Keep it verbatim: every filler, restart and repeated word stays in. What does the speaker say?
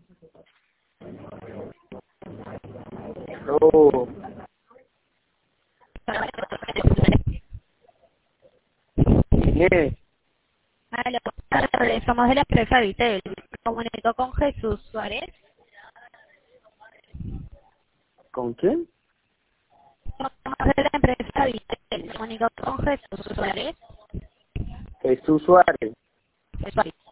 Oh. ¿Qué? Aló, somos de la empresa Vitel. Comunico con Jesús Suárez. ¿Con quién? Somos de la empresa Vitel. Comunico con Jesús Suárez. Jesús Suárez. Suárez.